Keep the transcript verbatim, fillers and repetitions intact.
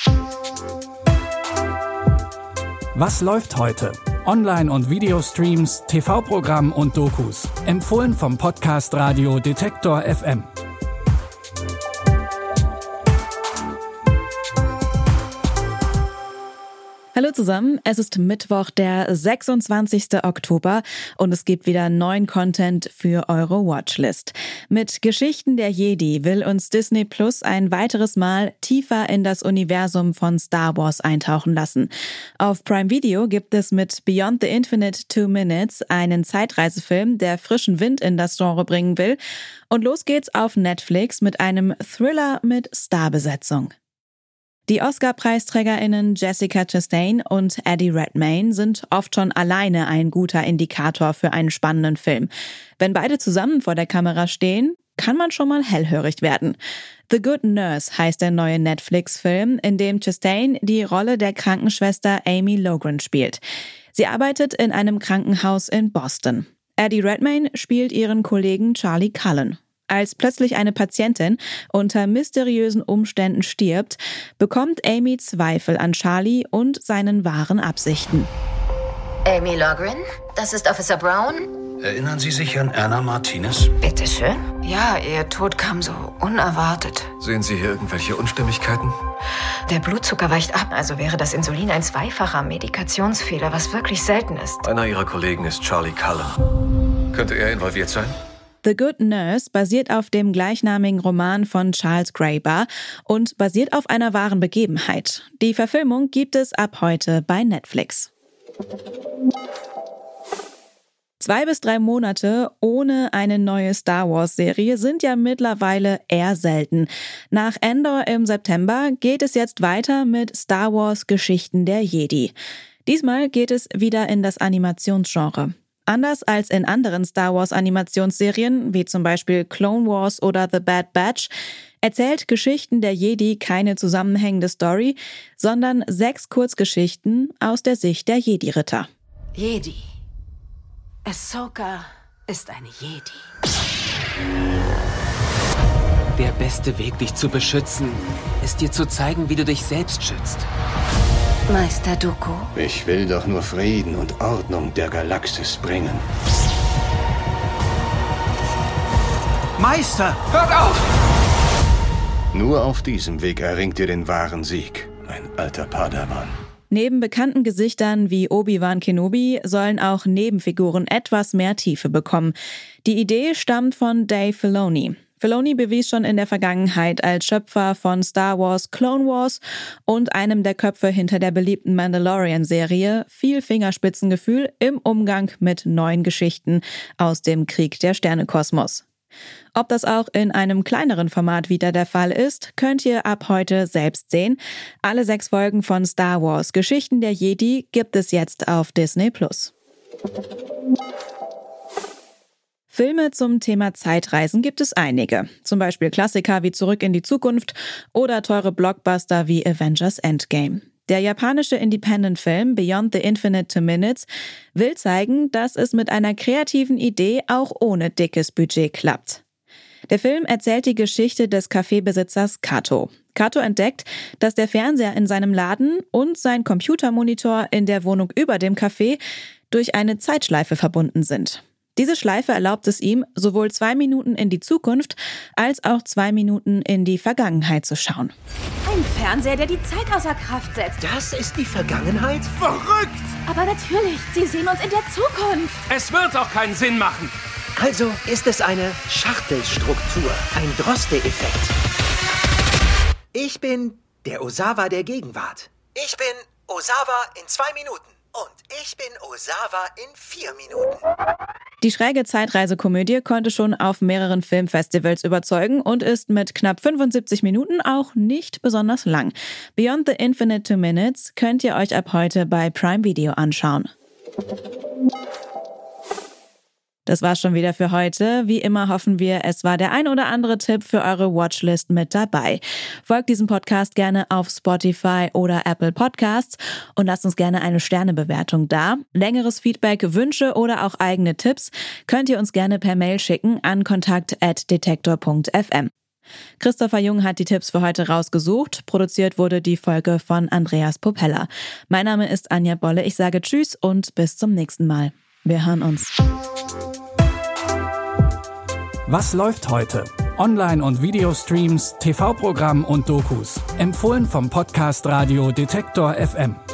Was läuft heute? Online- und Videostreams, T V-Programm und Dokus. Empfohlen vom Podcast Radio Detektor F M. Hallo zusammen, es ist Mittwoch, der sechsundzwanzigster Oktober und es gibt wieder neuen Content für eure Watchlist. Mit Geschichten der Jedi will uns Disney Plus ein weiteres Mal tiefer in das Universum von Star Wars eintauchen lassen. Auf Prime Video gibt es mit Beyond the Infinite Two Minutes einen Zeitreisefilm, der frischen Wind in das Genre bringen will. Und los geht's auf Netflix mit einem Thriller mit Starbesetzung. Die Oscar-PreisträgerInnen Jessica Chastain und Eddie Redmayne sind oft schon alleine ein guter Indikator für einen spannenden Film. Wenn beide zusammen vor der Kamera stehen, kann man schon mal hellhörig werden. The Good Nurse heißt der neue Netflix-Film, in dem Chastain die Rolle der Krankenschwester Amy Logren spielt. Sie arbeitet in einem Krankenhaus in Boston. Eddie Redmayne spielt ihren Kollegen Charlie Cullen. Als plötzlich eine Patientin unter mysteriösen Umständen stirbt, bekommt Amy Zweifel an Charlie und seinen wahren Absichten. Amy Logren, das ist Officer Brown. Erinnern Sie sich an Anna Martinez? Bitteschön. Ja, ihr Tod kam so unerwartet. Sehen Sie hier irgendwelche Unstimmigkeiten? Der Blutzucker weicht ab, also wäre das Insulin ein zweifacher Medikationsfehler, was wirklich selten ist. Einer Ihrer Kollegen ist Charlie Cullen. Könnte er involviert sein? The Good Nurse basiert auf dem gleichnamigen Roman von Charles Graeber und basiert auf einer wahren Begebenheit. Die Verfilmung gibt es ab heute bei Netflix. Zwei bis drei Monate ohne eine neue Star Wars-Serie sind ja mittlerweile eher selten. Nach Andor im September geht es jetzt weiter mit Star Wars Geschichten der Jedi. Diesmal geht es wieder in das Animationsgenre. Anders als in anderen Star Wars Animationsserien, wie zum Beispiel Clone Wars oder The Bad Batch, erzählt Geschichten der Jedi keine zusammenhängende Story, sondern sechs Kurzgeschichten aus der Sicht der Jedi-Ritter. Jedi. Ahsoka ist eine Jedi. Der beste Weg, dich zu beschützen, ist dir zu zeigen, wie du dich selbst schützt. Meister Dooku. Ich will doch nur Frieden und Ordnung der Galaxis bringen. Meister, hört auf! Nur auf diesem Weg erringt ihr den wahren Sieg, mein alter Padawan. Neben bekannten Gesichtern wie Obi-Wan Kenobi sollen auch Nebenfiguren etwas mehr Tiefe bekommen. Die Idee stammt von Dave Filoni. Filoni bewies schon in der Vergangenheit als Schöpfer von Star Wars Clone Wars und einem der Köpfe hinter der beliebten Mandalorian-Serie viel Fingerspitzengefühl im Umgang mit neuen Geschichten aus dem Krieg der Sternekosmos. Ob das auch in einem kleineren Format wieder der Fall ist, könnt ihr ab heute selbst sehen. Alle sechs Folgen von Star Wars Geschichten der Jedi gibt es jetzt auf Disney Plus. Filme zum Thema Zeitreisen gibt es einige. Zum Beispiel Klassiker wie Zurück in die Zukunft oder teure Blockbuster wie Avengers Endgame. Der japanische Independent-Film Beyond the Infinite Two Minutes will zeigen, dass es mit einer kreativen Idee auch ohne dickes Budget klappt. Der Film erzählt die Geschichte des Kaffeebesitzers Kato. Kato entdeckt, dass der Fernseher in seinem Laden und sein Computermonitor in der Wohnung über dem Café durch eine Zeitschleife verbunden sind. Diese Schleife erlaubt es ihm, sowohl zwei Minuten in die Zukunft als auch zwei Minuten in die Vergangenheit zu schauen. Ein Fernseher, der die Zeit außer Kraft setzt. Das ist die Vergangenheit? Verrückt! Aber natürlich, Sie sehen uns in der Zukunft. Es wird auch keinen Sinn machen. Also ist es eine Schachtelstruktur, ein Droste-Effekt. Ich bin der Osawa der Gegenwart. Ich bin Osawa in zwei Minuten. Und ich bin Osawa in vier Minuten. Die schräge Zeitreisekomödie konnte schon auf mehreren Filmfestivals überzeugen und ist mit knapp fünfundsiebzig Minuten auch nicht besonders lang. Beyond the Infinite Two Minutes könnt ihr euch ab heute bei Prime Video anschauen. Das war's schon wieder für heute. Wie immer hoffen wir, es war der ein oder andere Tipp für eure Watchlist mit dabei. Folgt diesem Podcast gerne auf Spotify oder Apple Podcasts und lasst uns gerne eine Sternebewertung da. Längeres Feedback, Wünsche oder auch eigene Tipps könnt ihr uns gerne per Mail schicken an kontakt at detektor punkt f m. Christopher Jung hat die Tipps für heute rausgesucht. Produziert wurde die Folge von Andreas Popella. Mein Name ist Anja Bolle. Ich sage Tschüss und bis zum nächsten Mal. Wir hören uns. Was läuft heute? Online- und Videostreams, T V-Programm und Dokus. Empfohlen vom Podcast Radio Detektor F M.